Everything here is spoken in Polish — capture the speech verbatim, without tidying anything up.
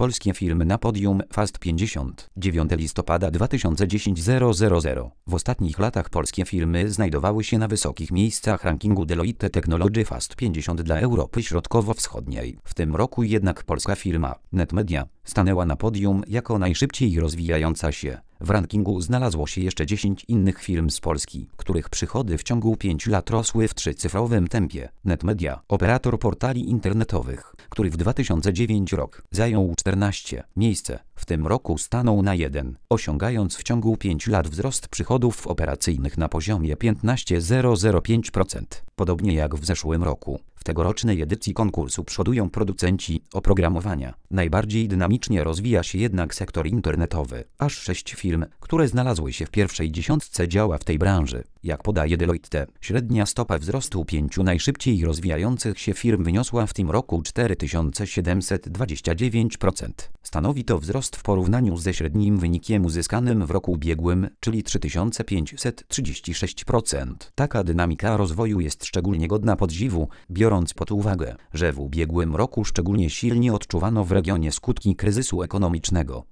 Polskie firmy na podium Fast pięćdziesiąt. dziewiątego listopada dwa tysiące dziesiątego. W ostatnich latach polskie firmy znajdowały się na wysokich miejscach rankingu Deloitte Technology Fast pięćdziesiąt dla Europy Środkowo-Wschodniej. W tym roku jednak polska firma Netmedia stanęła na podium jako najszybciej rozwijająca się. W rankingu znalazło się jeszcze dziesięć innych firm z Polski, których przychody w ciągu pięciu lat rosły w trzycyfrowym tempie. Netmedia, operator portali internetowych, który w dwa tysiące dziewiątym roku zajął czternaste miejsce, w tym roku stanął na jeden, osiągając w ciągu pięciu lat wzrost przychodów operacyjnych na poziomie piętnaście przecinek zero zero pięć procent. Podobnie jak w zeszłym roku, w tegorocznej edycji konkursu przodują producenci oprogramowania. Najbardziej dynamicznie rozwija się jednak sektor internetowy. Aż sześć firm, które znalazły się w pierwszej dziesiątce, działa w tej branży. Jak podaje Deloitte, średnia stopa wzrostu pięciu najszybciej rozwijających się firm wyniosła w tym roku cztery tysiące siedemset dwadzieścia dziewięć procent. Stanowi to wzrost w porównaniu ze średnim wynikiem uzyskanym w roku ubiegłym, czyli trzy tysiące pięćset trzydzieści sześć procent. Taka dynamika rozwoju jest szczególnie godna podziwu, biorąc pod uwagę, że w ubiegłym roku szczególnie silnie odczuwano w regionie skutki kryzysu ekonomicznego.